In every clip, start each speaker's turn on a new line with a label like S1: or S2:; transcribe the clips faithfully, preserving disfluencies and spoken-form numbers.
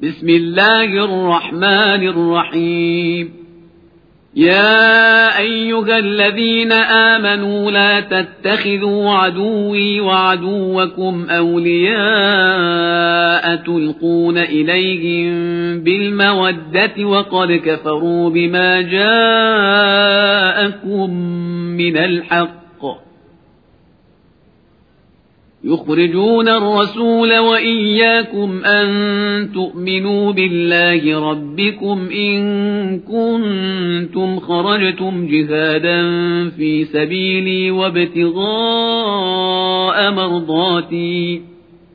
S1: بسم الله الرحمن الرحيم. يا أيها الذين آمنوا لا تتخذوا عدوي وعدوكم أولياء تلقون إليهم بالمودة وقد كفروا بما جاءكم من الحق يخرجون الرسول وإياكم أن تؤمنوا بالله ربكم إن كنتم خرجتم جهادا في سبيلي وابتغاء مرضاتي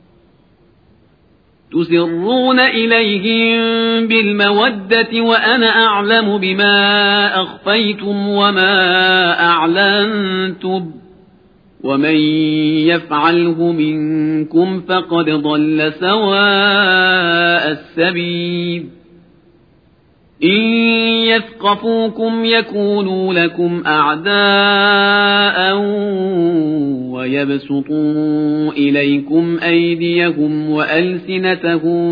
S1: تسرون إليهم بالمودة وأنا أعلم بما أخفيتم وما أعلنتم ومن يفعله منكم فقد ضل سواء السبيل. إن يثقفوكم يكونوا لكم أعداء ويبسطوا إليكم أيديهم وألسنتهم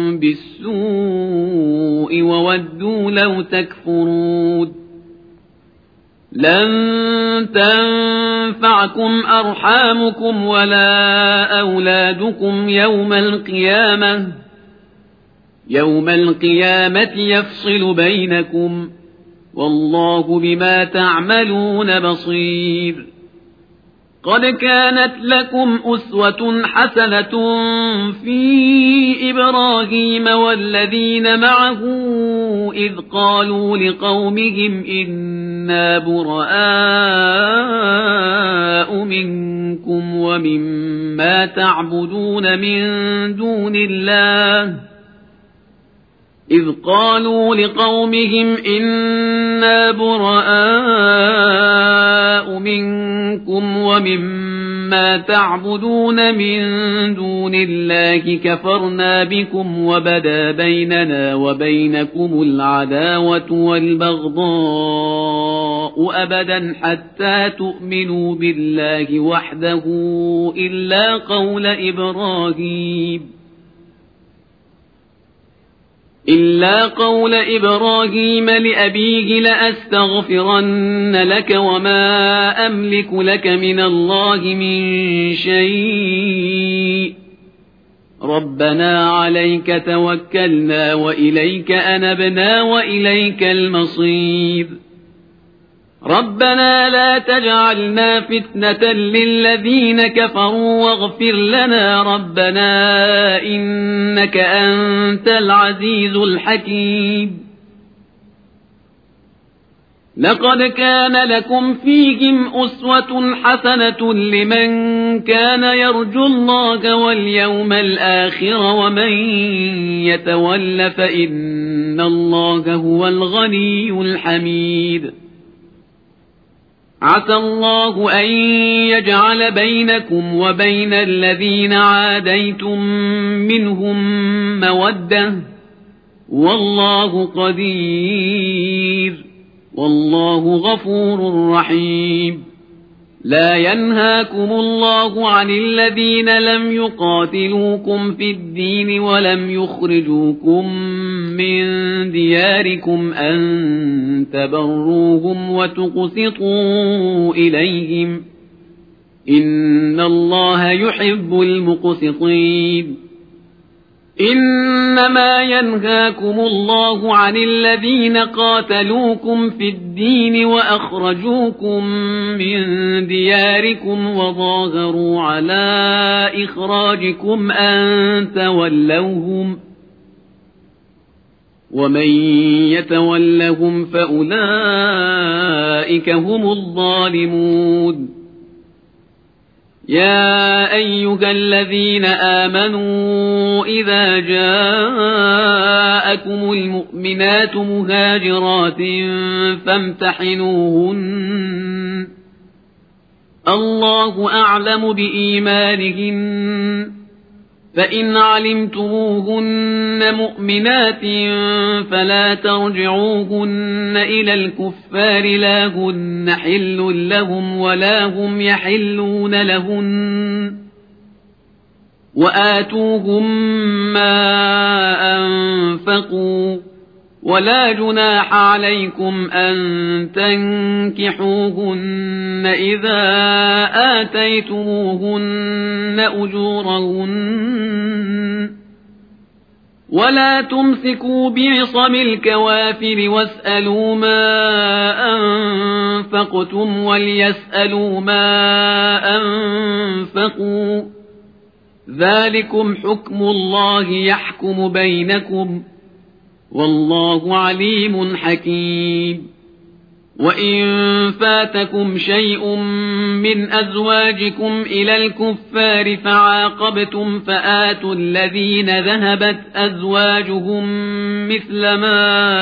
S1: بالسوء وودوا لو تكفرون. لن تنفعكم أرحامكم ولا أولادكم يوم القيامة يوم القيامة يفصل بينكم والله بما تعملون بصير. قد كانت لكم أسوة حسنة في إبراهيم والذين معه إذ قالوا لقومهم إنا براء منكم ومما تعبدون من دون الله إذ قالوا لقومهم إنا براء منكم ومما تعبدون من دون الله كفرنا بكم وبدا بيننا وبينكم العداوة والبغضاء أبدا حتى تؤمنوا بالله وحده إلا قول إبراهيم إلا قول إبراهيم لأبيه لأستغفرن لك وما أملك لك من الله من شيء ربنا عليك توكلنا وإليك أنبنا وإليك المصير. ربنا لا تجعلنا فتنة للذين كفروا واغفر لنا ربنا إنك أنت العزيز الحكيم. لقد كان لكم فيهم أسوة حسنة لمن كان يرجو الله واليوم الآخر ومن يتول فإن الله هو الغني الحميد. عسى الله أن يجعل بينكم وبين الذين عاديتم منهم مودة والله قدير والله غفور رحيم. لا ينهاكم الله عن الذين لم يقاتلوكم في الدين ولم يخرجوكم من دياركم أن تبروهم وتقسطوا إليهم إن الله يحب المقسطين. إنما ينهاكم الله عن الذين قاتلوكم في الدين وأخرجوكم من دياركم وظاهروا على إخراجكم أن تولوهم ومن يتولهم فأولئك هم الظالمون. يا أيها الذين آمنوا إذا جاءكم المؤمنات مهاجرات فامتحنوهن الله أعلم بإيمانهن فإن علمتموهن مؤمنات فلا ترجعوهن إلى الكفار لا هن حل لهم ولا هم يحلون لهن وآتوهم ما أنفقوا ولا جناح عليكم أن تنكحوهن إذا آتيتموهن أجورهن ولا تمسكوا بعصم الكوافر واسألوا ما أنفقتم وليسألوا ما أنفقوا ذلكم حكم الله يحكم بينكم والله عليم حكيم وإن فاتكم شيء من أزواجكم إلى الكفار فعاقبتم فآتوا الذين ذهبت أزواجهم مثل ما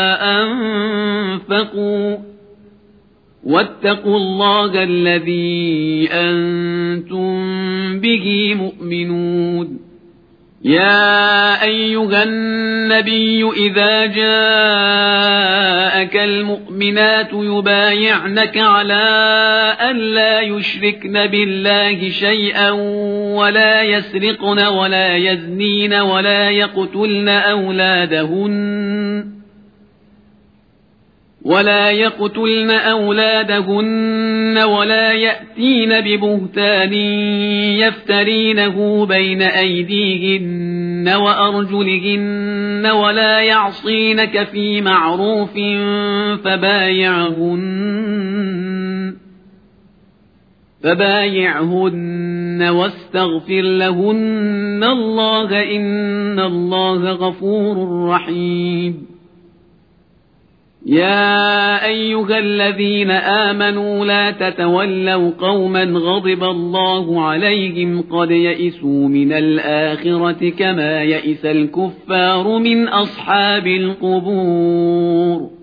S1: أنفقوا واتقوا الله الذي أنتم به مؤمنون يا أيها النبي إذا جاءك المؤمنات يبايعنك على أن لا يشركن بالله شيئا ولا يسرقن ولا يزنين ولا يقتلن أولادهن ولا يقتلن أولادهن ولا يأتين ببهتان يفترينه بين أيديهن وأرجلهن ولا يعصينك في معروف فبايعهن فبايعهن واستغفر لهن الله إن الله غفور رحيم يا أيها الذين آمنوا لا تتولوا قوما غضب الله عليهم قد يئسوا من الآخرة كما يئس الكفار من أصحاب القبور